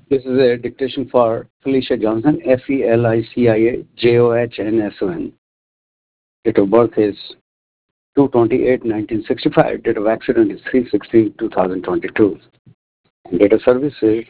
This is a dictation for Felicia Johnson, Felicia Johnsson. Date of birth is 2/28/1965. Date of accident is 3/16/2022. Date of service is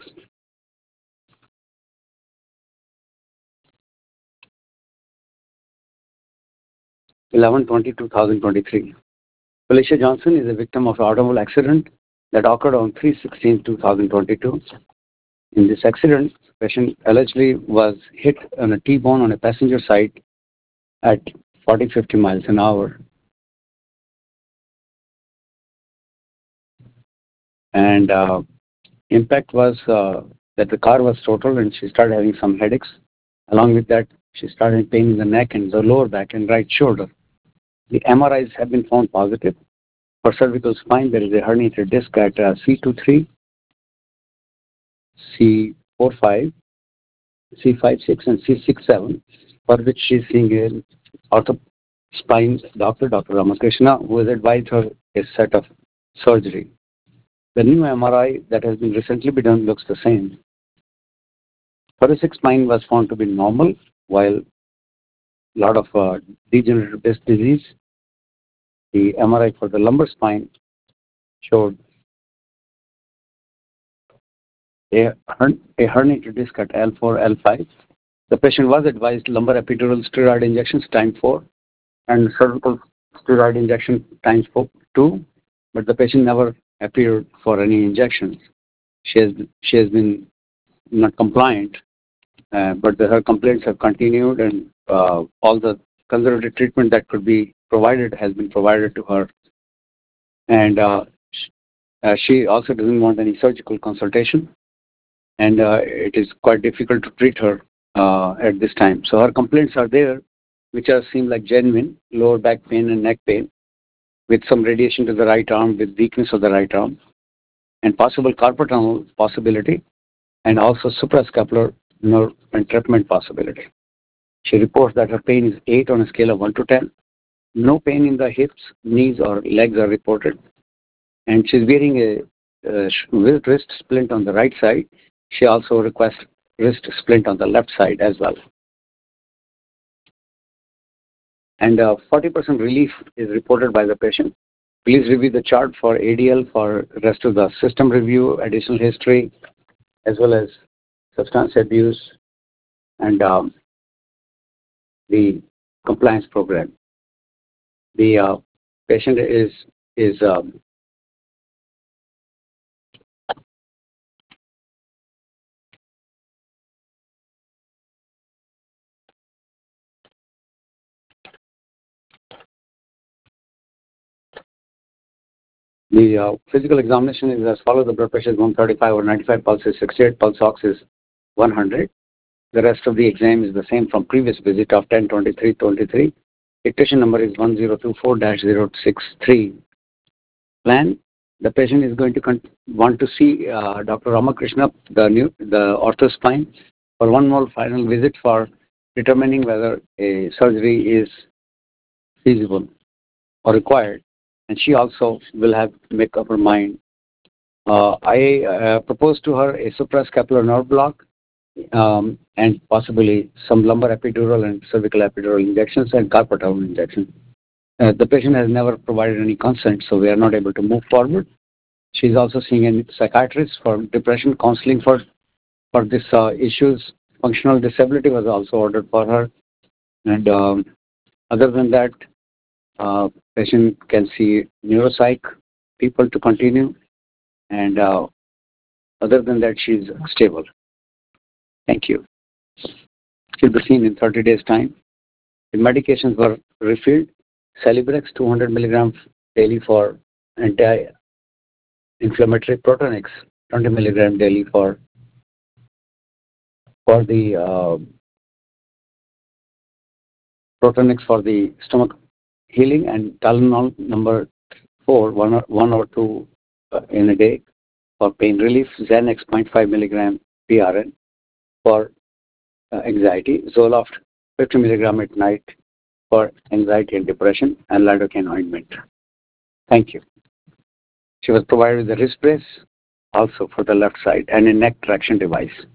11/20/2023. Felicia Johnson is a victim of an automobile accident that occurred on 3/16/2022. In this accident, the patient allegedly was hit on a T-bone on a passenger side at 40-50 miles an hour. And impact was that the car was totaled and she started having some headaches. Along with that, she started having pain in the neck and the lower back and right shoulder. The MRIs have been found positive. For cervical spine, there is a herniated disc at C23, C45, C56, and C67, for which she is seeing an ortho spine doctor, Dr. Ramakrishna, who has advised her a set of surgery. The new MRI that has been recently been done looks the same. Thoracic spine was found to be normal, while a lot of degenerative disc disease. The MRI for the lumbar spine showed a herniated disc at L4, L5. The patient was advised lumbar epidural steroid injections times 4 and cervical steroid injection times 2, but the patient never appeared for any injections. She has been not compliant, but her complaints have continued, and all the conservative treatment that could be provided has been provided to her. And she also doesn't want any surgical consultation, and it is quite difficult to treat her at this time. So her complaints are there, which seem like genuine: lower back pain and neck pain, with some radiation to the right arm, with weakness of the right arm, and possible carpal tunnel possibility, and also suprascapular nerve entrapment possibility. She reports that her pain is 8 on a scale of 1 to 10. No pain in the hips, knees, or legs are reported. And she's wearing a wrist splint on the right side. She also requests wrist splint on the left side as well. And 40% relief is reported by the patient. Please review the chart for ADL for rest of the system review, additional history, as well as substance abuse and the compliance program. The patient is the physical examination is as follows. The blood pressure is 135/95, pulse is 68, pulse ox is 100. The rest of the exam is the same from previous visit of 10/23/23. Dictation number is 1024-063. Plan: the patient is going to want to see Dr. Ramakrishna, the ortho spine, for one more final visit for determining whether a surgery is feasible or required. And she also will have to make up her mind. I propose to her a suprascapular nerve block, and possibly some lumbar epidural and cervical epidural injections and carpal tunnel injection. The patient has never provided any consent, so we are not able to move forward. She's also seeing a psychiatrist for depression counseling for this issues. Functional disability was also ordered for her. And other than that, patient can see neuropsych people to continue. And other than that, she's stable. Thank you. She'll be seen in 30 days' time. The medications were refilled. Celebrex 200 milligrams daily for anti-inflammatory. Protonix 20 milligrams daily for the Protonix for the stomach healing, and Tylenol number 4, one or two in a day for pain relief. Xanax 0.5 milligram PRN for anxiety. Zoloft 50 milligram at night for anxiety and depression, and lidocaine ointment. Thank you. She was provided with a wrist brace also for the left side, and a neck traction device.